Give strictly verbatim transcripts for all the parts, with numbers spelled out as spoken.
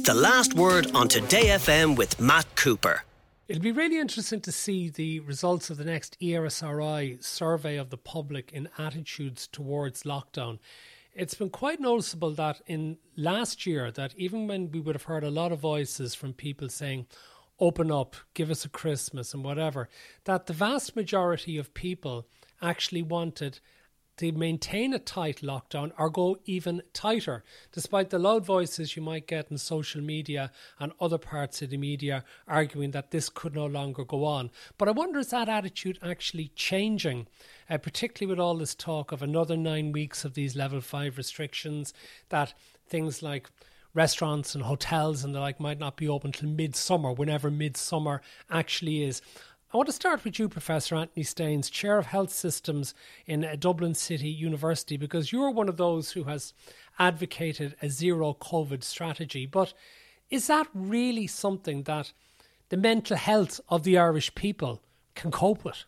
The Last Word on Today F M with Matt Cooper. It'll be really interesting to see the results of the next E R S R I survey of the public in attitudes towards lockdown. It's been quite noticeable that in last year, that even when we would have heard a lot of voices from people saying, open up, give us a Christmas and whatever, that the vast majority of people actually wanted to maintain a tight lockdown or go even tighter, despite the loud voices you might get in social media and other parts of the media arguing that this could no longer go on. But I wonder, is that attitude actually changing, uh, particularly with all this talk of another nine weeks of these level five restrictions, that things like restaurants and hotels and the like might not be open till midsummer, whenever midsummer actually is. I want to start with you, Professor Anthony Staines, Chair of Health Systems in Dublin City University, because you're one of those who has advocated a zero COVID strategy. But is that really something that the mental health of the Irish people can cope with?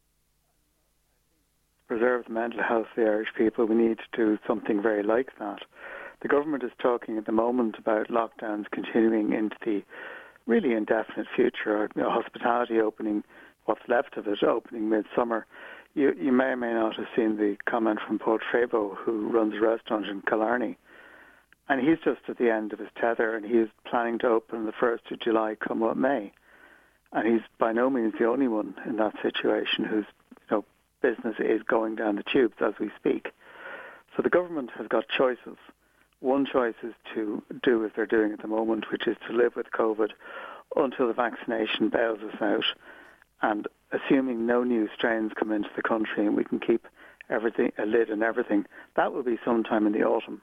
To preserve the mental health of the Irish people, we need to do something very like that. The government is talking at the moment about lockdowns continuing into the really indefinite future. You know, hospitality opening, what's left of it, opening midsummer. You, you may or may not have seen the comment from Paul Trebo, who runs a restaurant in Killarney. And he's just at the end of his tether, and he's planning to open the first of July come what may. And he's by no means the only one in that situation whose you know, business is going down the tubes as we speak. So the government has got choices. One choice is to do as they're doing at the moment, which is to live with COVID until the vaccination bails us out. And assuming no new strains come into the country and we can keep everything a lid on everything, that will be sometime in the autumn.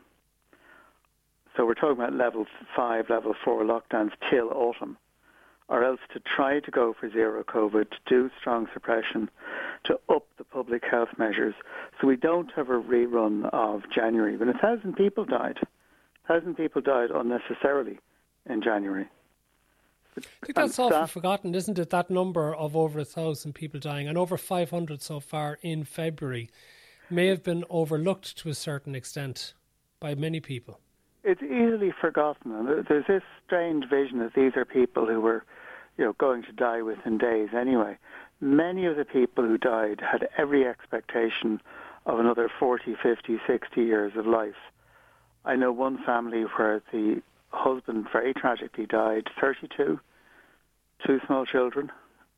So we're talking about level five, level four lockdowns till autumn, or else to try to go for zero COVID, to do strong suppression, to up the public health measures, so we don't have a rerun of January. When a thousand people died, a thousand people died unnecessarily in January. I think that's and often that, forgotten, isn't it? That number of over a thousand people dying and over five hundred so far in February may have been overlooked to a certain extent by many people. It's easily forgotten. And there's this strange vision that these are people who were, you know, going to die within days anyway. Many of the people who died had every expectation of another forty, fifty, sixty years of life. I know one family where the husband very tragically died, thirty-two, two small children,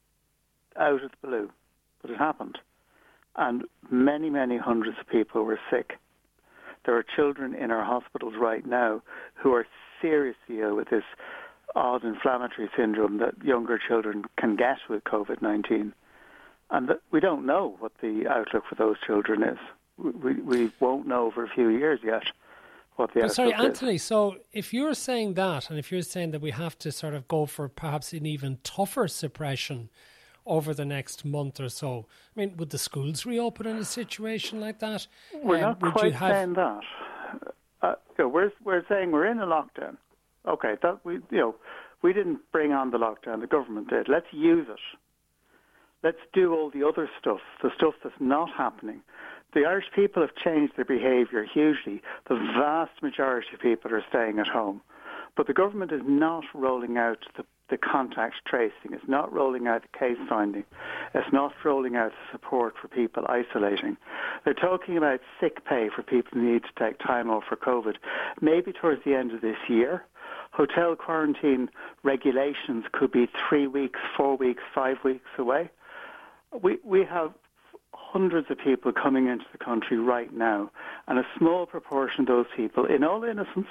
out of the blue. But it happened. And many, many hundreds of people were sick. There are children in our hospitals right now who are seriously ill with this odd inflammatory syndrome that younger children can get with COVID nineteen. And that we don't know what the outlook for those children is. We, we won't know for a few years yet what the but outlook sorry, is. Anthony, so if you're saying that, and if you're saying that we have to sort of go for perhaps an even tougher suppression over the next month or so, I mean, would the schools reopen in a situation like that? We're um, not would quite you have... saying that. Uh, you know, we're we're saying we're in a lockdown. Okay, that we you know we didn't bring on the lockdown. The government did. Let's use it. Let's do all the other stuff, the stuff that's not happening. The Irish people have changed their behaviour hugely. The vast majority of people are staying at home. But the government is not rolling out the, the contact tracing. It's not rolling out the case finding. It's not rolling out the support for people isolating. They're talking about sick pay for people who need to take time off for COVID. Maybe towards the end of this year, hotel quarantine regulations could be three weeks, four weeks, five weeks away. We we have hundreds of people coming into the country right now, and a small proportion of those people, in all innocence,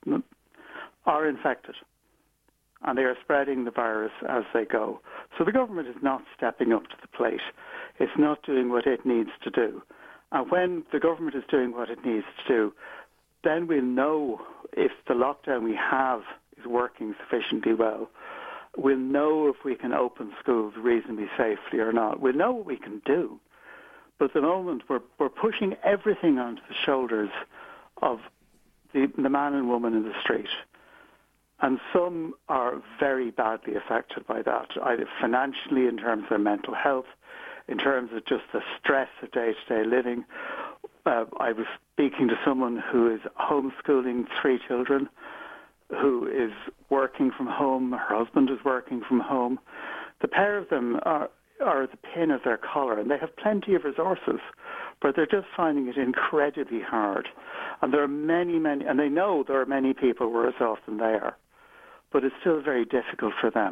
are infected. And they are spreading the virus as they go. So the government is not stepping up to the plate. It's not doing what it needs to do. And when the government is doing what it needs to do, then we'll know if the lockdown we have is working sufficiently well. We'll know if we can open schools reasonably safely or not. We'll know what we can do. But at the moment, we're, we're pushing everything onto the shoulders of the, the man and woman in the street. And some are very badly affected by that, either financially, in terms of their mental health, in terms of just the stress of day-to-day living. Uh, I was speaking to someone who is homeschooling three children. who is working from home. Her husband is working from home. The pair of them are, are at the pin of their collar, and they have plenty of resources, but they're just finding it incredibly hard. And there are many, many, and they know there are many people worse off than they are, but it's still very difficult for them.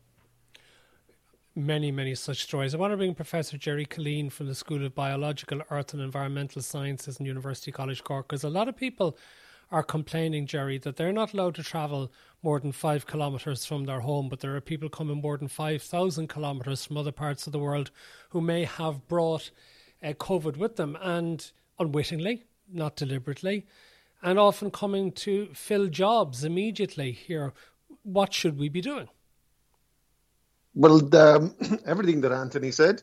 Many, many such stories. I want to bring Professor Jerry Killeen from the School of Biological, Earth and Environmental Sciences in University College Cork, because a lot of people are complaining, Jerry, that they're not allowed to travel more than five kilometres from their home, but there are people coming more than five thousand kilometres from other parts of the world who may have brought uh, COVID with them, and unwittingly, not deliberately, and often coming to fill jobs immediately here. What should we be doing? Well, the, everything that Anthony said,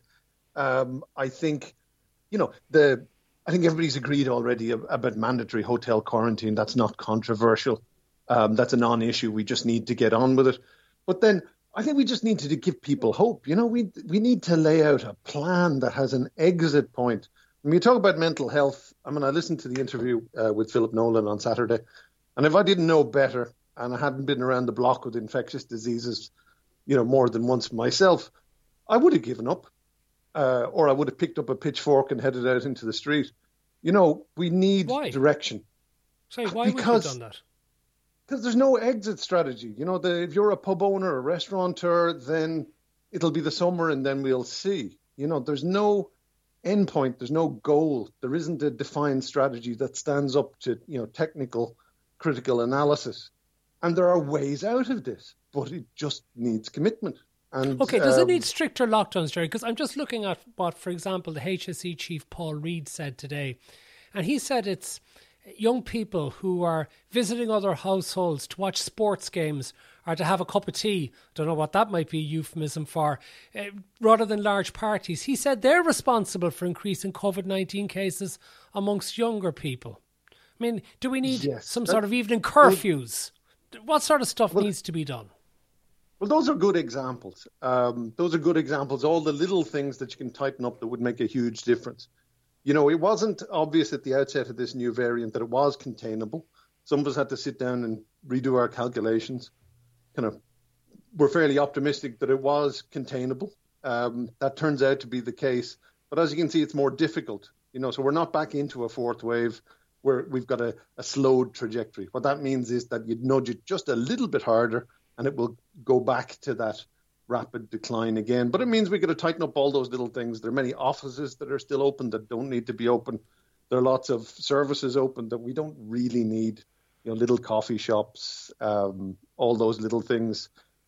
um, I think, you know, the I think everybody's agreed already about mandatory hotel quarantine. That's not controversial. Um, that's a non-issue. We just need to get on with it. But then I think we just need to give people hope. You know, we we need to lay out a plan that has an exit point. When you talk about mental health, I mean, I listened to the interview uh, with Philip Nolan on Saturday, and if I didn't know better and I hadn't been around the block with infectious diseases, you know, more than once myself, I would have given up. Uh, or I would have picked up a pitchfork and headed out into the street. You know, we need why? direction. Sorry, why because, would you have done that? Because there's no exit strategy. You know, the, if you're a pub owner, a restaurateur, then it'll be the summer and then we'll see. You know, there's no end point. There's no goal. There isn't a defined strategy that stands up to, you know, technical, critical analysis. And there are ways out of this, but it just needs commitment. And, okay, does um, it need stricter lockdowns, Jerry? Because I'm just looking at what, for example, the H S E chief Paul Reid said today. And he said it's young people who are visiting other households to watch sports games or to have a cup of tea, don't know what that might be a euphemism for, uh, rather than large parties. He said they're responsible for increasing COVID nineteen cases amongst younger people. I mean, do we need yes, some sort of evening curfews? Well, what sort of stuff well, needs to be done? Well, those are good examples. Um, those are good examples. All the little things that you can tighten up that would make a huge difference. You know, it wasn't obvious at the outset of this new variant that it was containable. Some of us had to sit down and redo our calculations. Kind of, we're fairly optimistic that it was containable. Um, that turns out to be the case. But as you can see, it's more difficult. You know, so we're not back into a fourth wave where we've got a, a slowed trajectory. What that means is that you'd nudge it just a little bit harder and it will go back to that rapid decline again. But it means we've got to tighten up all those little things. There are many offices that are still open that don't need to be open. There are lots of services open that we don't really need. You know, little coffee shops, um, all those little things.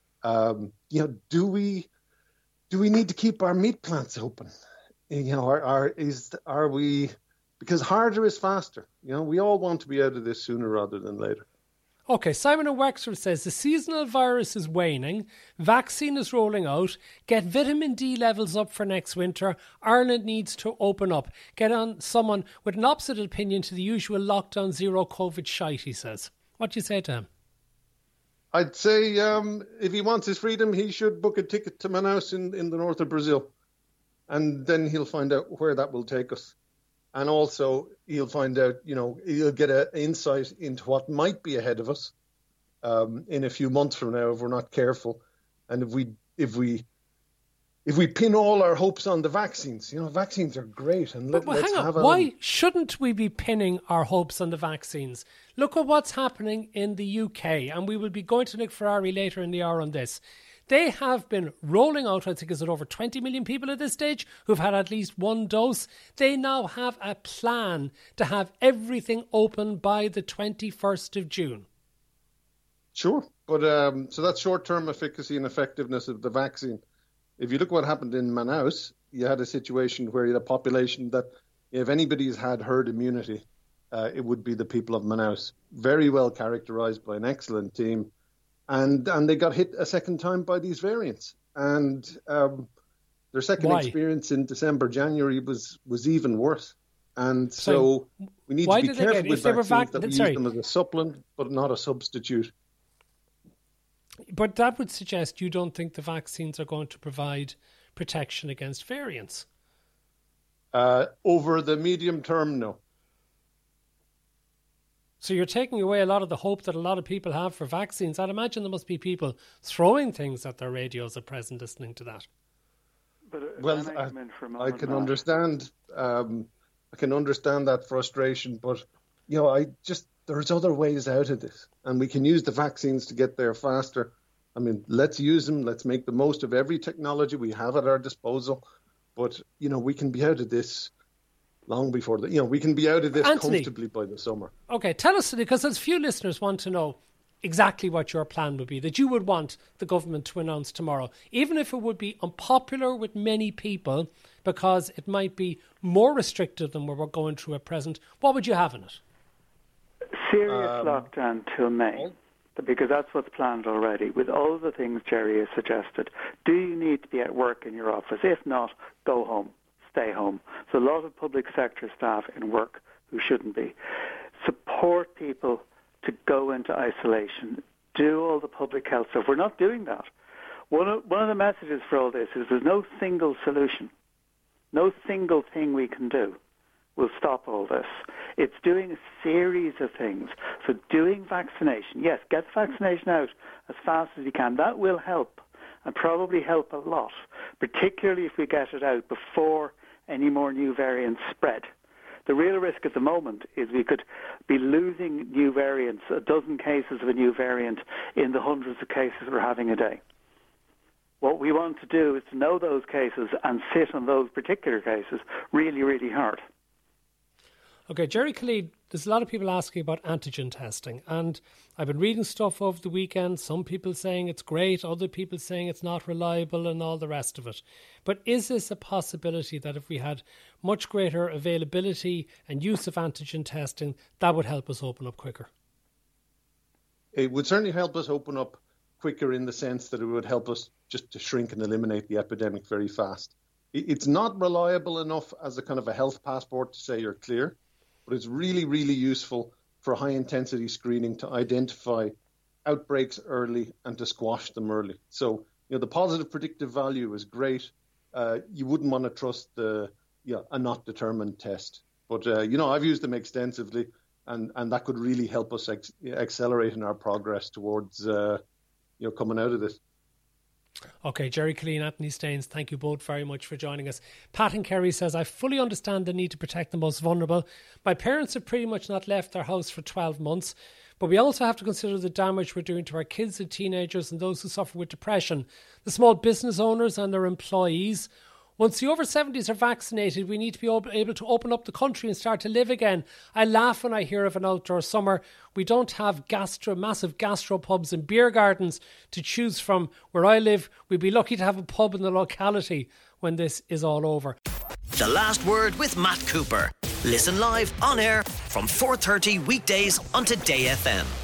Um, you know, do we do we need to keep our meat plants open? You know, are, are is are we? Because harder is faster. You know, we all want to be out of this sooner rather than later. Okay, Simon in Wexford says the seasonal virus is waning, vaccine is rolling out, get vitamin D levels up for next winter, Ireland needs to open up. Get on someone with an opposite opinion to the usual lockdown zero COVID shite, he says. What do you say to him? I'd say um, if he wants his freedom, he should book a ticket to Manaus in, in the north of Brazil. And then he'll find out where that will take us. And also, he'll find out, you know, he'll get an insight into what might be ahead of us um, in a few months from now if we're not careful. And if we if we if we pin all our hopes on the vaccines, you know, vaccines are great. And let, but, well, let's hang on. have Why a, shouldn't we be pinning our hopes on the vaccines? Look at what's happening in the U K, and we will be going to Nick Ferrari later in the hour on this. They have been rolling out, I think, is it over twenty million people at this stage who've had at least one dose? They now have a plan to have everything open by the twenty-first of June. Sure. But um, so that's short-term efficacy and effectiveness of the vaccine. If you look what happened in Manaus, you had a situation where you had a population that, if anybody's had herd immunity, uh, it would be the people of Manaus. Very well characterized by an excellent team. And and they got hit a second time by these variants. And um, their second Why? experience in December, January was, was even worse. And so, so we need to be careful get, with vaccines vac- that we sorry. use them as a supplement, but not a substitute. But that would suggest you don't think the vaccines are going to provide protection against variants. Uh, over the medium term, no. So you're taking away a lot of the hope that a lot of people have for vaccines. I'd imagine there must be people throwing things at their radios at present listening to that. But well, I, I, I can now. understand. Um, I can understand that frustration, but you know, I just there's other ways out of this, and we can use the vaccines to get there faster. I mean, let's use them. Let's make the most of every technology we have at our disposal. But you know, we can be out of this long before the, you know, we can be out of this Anthony, comfortably by the summer. Okay, tell us, because there's few listeners want to know exactly what your plan would be, that you would want the government to announce tomorrow, even if it would be unpopular with many people because it might be more restrictive than what we're going through at present. What would you have in it? Serious um, lockdown till May, because that's what's planned already, with all the things Jerry has suggested. Do you need to be at work in your office? If not, go home. Stay home. So a lot of public sector staff in work who shouldn't be. Support people to go into isolation. Do all the public health stuff. We're not doing that. One of, one of the messages for all this is there's no single solution. No single thing we can do will stop all this. It's doing a series of things. So doing vaccination. Yes, get the vaccination out as fast as you can. That will help, and probably help a lot, particularly if we get it out before any more new variants spread. The real risk at the moment is we could be losing new variants, a dozen cases of a new variant in the hundreds of cases we're having a day. What we want to do is to know those cases and sit on those particular cases really, really hard. Okay, Jerry Khalid, there's a lot of people asking about antigen testing, and I've been reading stuff over the weekend, some people saying it's great, other people saying it's not reliable and all the rest of it. But is this a possibility that if we had much greater availability and use of antigen testing, that would help us open up quicker? It would certainly help us open up quicker in the sense that it would help us just to shrink and eliminate the epidemic very fast. It's not reliable enough as a kind of a health passport to say you're clear, but it's really, really useful for high-intensity screening to identify outbreaks early and to squash them early. So, you know, the positive predictive value is great. Uh, you wouldn't want to trust the yeah a not determined test. But, uh, you know, I've used them extensively, and, and that could really help us ex- accelerate in our progress towards, uh, you know, coming out of this. Okay, Jerry Killeen, Anthony Staines, thank you both very much for joining us. Pat and Kerry says, I fully understand the need to protect the most vulnerable. My parents have pretty much not left their house for twelve months, but we also have to consider the damage we're doing to our kids and teenagers and those who suffer with depression, the small business owners and their employees. Once the over seventies are vaccinated, we need to be able to open up the country and start to live again. I laugh when I hear of an outdoor summer. We don't have gastro, massive gastropubs and beer gardens to choose from. Where I live, we'd be lucky to have a pub in the locality when this is all over. The Last Word with Matt Cooper. Listen live on air from four thirty weekdays on Today F M.